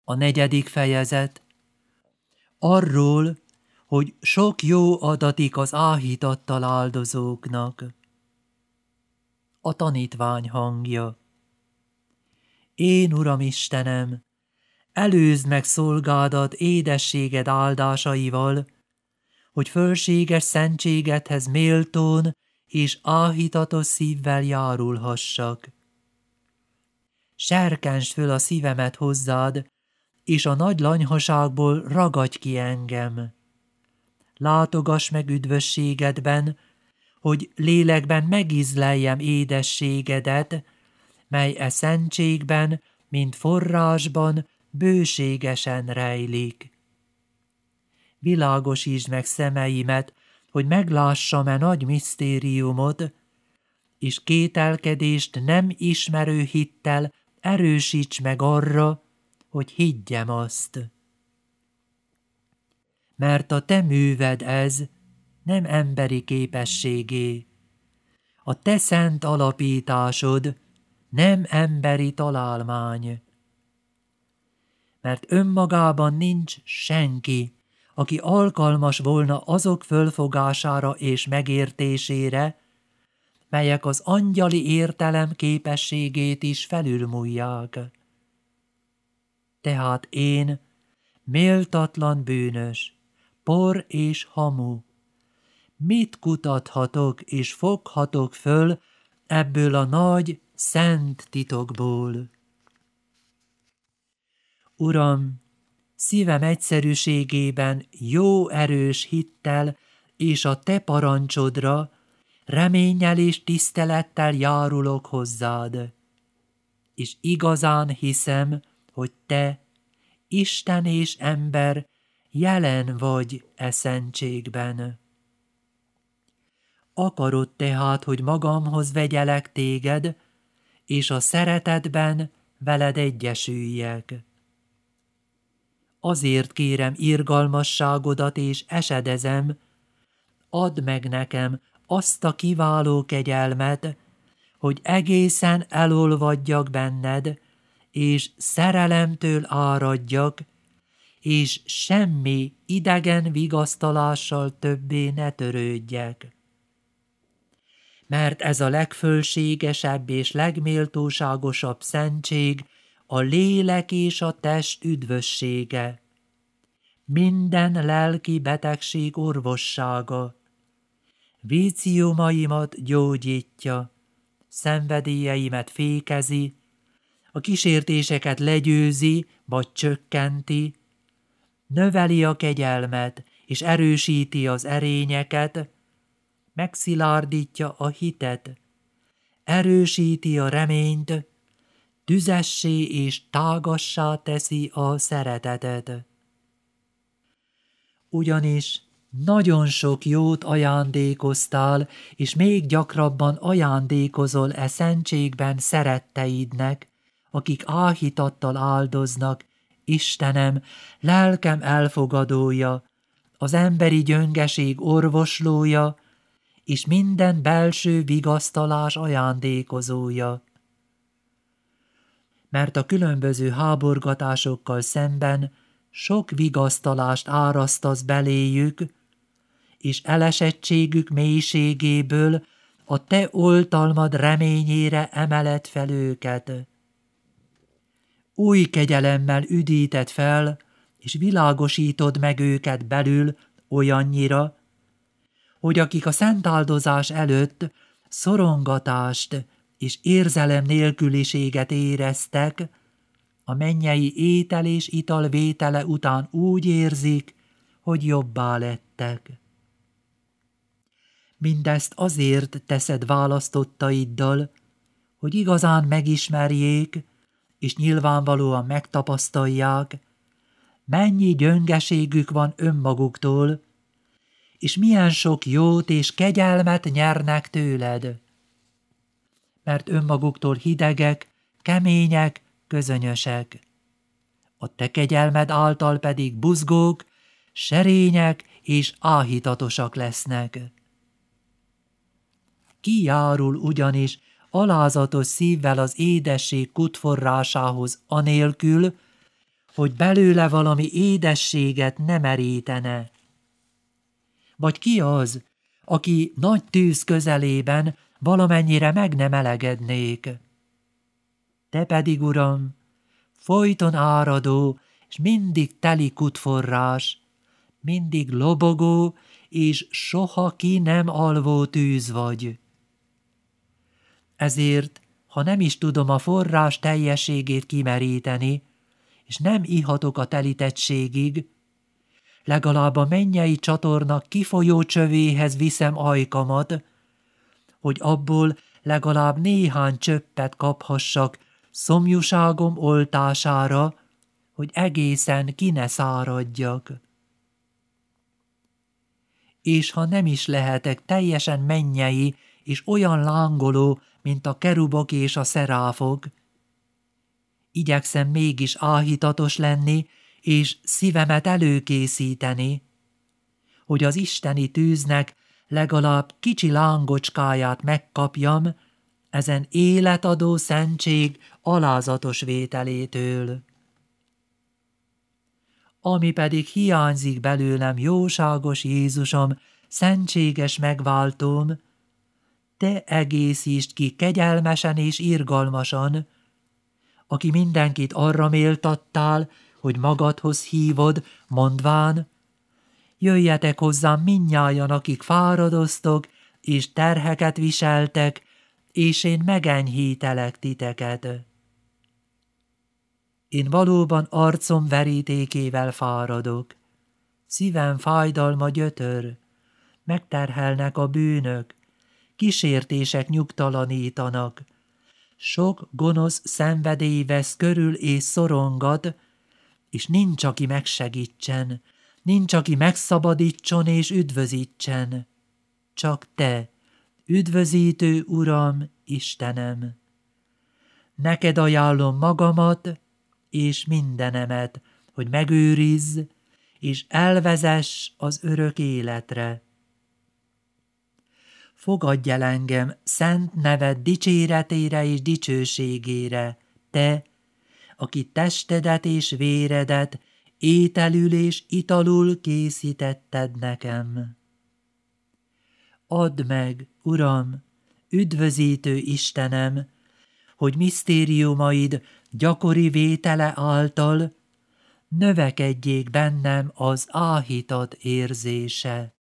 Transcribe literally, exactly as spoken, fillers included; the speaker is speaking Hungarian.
A negyedik fejezet arról, hogy sok jó adatik az áhítattal áldozóknak. A tanítvány hangja. Én, Uram Istenem, előzd meg szolgádat édességed áldásaival, hogy fölséges szentségedhez méltón és áhítatos szívvel járulhassak. Serkentsd föl a szívemet hozzád, és a nagy lanyhaságból ragadj ki engem. Látogass meg üdvösségedben, hogy lélekben megízleljem édességedet, mely e szentségben, mint forrásban, bőségesen rejlik. Világosítsd meg szemeimet, hogy meglássam-e nagy misztériumot, és kételkedést nem ismerő hittel erősíts meg arra, hogy higgyem azt. Mert a te műved ez, nem emberi képességé. A te szent alapításod nem emberi találmány. Mert önmagában nincs senki, aki alkalmas volna azok fölfogására és megértésére, melyek az angyali értelem képességét is felülmúlják. Tehát én, méltatlan bűnös, por és hamu, mit kutathatok és foghatok föl ebből a nagy, szent titokból? Uram, szívem egyszerűségében jó erős hittel és a te parancsodra, reménnyel és tisztelettel járulok hozzád, és igazán hiszem, hogy te, Isten és ember, jelen vagy e szentségben. Akarod tehát, hogy magamhoz vegyelek téged, és a szeretetben veled egyesüljek. Azért kérem irgalmasságodat és esedezem, add meg nekem azt a kiváló kegyelmet, hogy egészen elolvadjak benned, és szerelemtől áradjak, és semmi idegen vigasztalással többé ne törődjek. Mert ez a legfölségesebb és legméltóságosabb szentség a lélek és a test üdvössége, minden lelki betegség orvossága, víciumaimat gyógyítja, szenvedélyeimet fékezi, a kísértéseket legyőzi vagy csökkenti, növeli a kegyelmet és erősíti az erényeket, megszilárdítja a hitet, erősíti a reményt, tüzessé és tágassá teszi a szeretetet. Ugyanis nagyon sok jót ajándékoztál, és még gyakrabban ajándékozol e szentségben szeretteidnek, akik áhítattal áldoznak, Istenem, lelkem elfogadója, az emberi gyöngeség orvoslója, és minden belső vigasztalás ajándékozója. Mert a különböző háborgatásokkal szemben sok vigasztalást árasztasz beléjük, és elesettségük mélységéből a te oltalmad reményére emeled fel őket. Új kegyelemmel üdíted fel, és világosítod meg őket belül olyannyira, hogy akik a szentáldozás előtt szorongatást és érzelem nélküliséget éreztek, a mennyei étel és ital vétele után úgy érzik, hogy jobbá lettek. Mindezt azért teszed választottaiddal, hogy igazán megismerjék, és nyilvánvalóan megtapasztalják, mennyi gyöngeségük van önmaguktól, és milyen sok jót és kegyelmet nyernek tőled. Mert önmaguktól hidegek, kemények, közönyösek. A te kegyelmed által pedig buzgók, serények és áhítatosak lesznek. Ki járul ugyanis alázatos szívvel az édesség kútforrásához anélkül, hogy belőle valami édességet ne merítene. Vagy ki az, aki nagy tűz közelében valamennyire meg nem melegednék? Te pedig, Uram, folyton áradó és mindig teli kutforrás, mindig lobogó és soha ki nem alvó tűz vagy. Ezért, ha nem is tudom a forrás teljességét kimeríteni, és nem ihatok a telítettségig, legalább a mennyei csatorna kifolyó csövéhez viszem ajkamat, hogy abból legalább néhány csöppet kaphassak szomjúságom oltására, hogy egészen ki ne száradjak. És ha nem is lehetek teljesen mennyei és olyan lángoló, mint a kerubok és a szeráfok, igyekszem mégis áhítatos lenni, és szívemet előkészíteni, hogy az isteni tűznek legalább kicsi lángocskáját megkapjam ezen életadó szentség alázatos vételétől. Ami pedig hiányzik belőlem, jóságos Jézusom, szentséges megváltóm, te egészítsd ki kegyelmesen és irgalmasan, aki mindenkit arra méltattál, hogy magadhoz hívod, mondván, jöjjetek hozzám mindnyájan, akik fáradoztok, és terheket viseltek, és én megenyhítelek titeket. Én valóban arcom verítékével fáradok, szívem fájdalma gyötör, megterhelnek a bűnök, kísértések nyugtalanítanak, sok gonosz szenvedély vesz körül és szorongat, és nincs, aki megsegítsen, nincs, aki megszabadítson és üdvözítsen. Csak te, üdvözítő Uram, Istenem! Neked ajánlom magamat és mindenemet, hogy megőrizz, és elvezess az örök életre. Fogadj el engem szent neved dicséretére és dicsőségére, te, aki testedet és véredet ételül és italul készítetted nekem. Add meg, Uram, üdvözítő Istenem, hogy misztériumaid gyakori vétele által növekedjék bennem az áhítat érzése.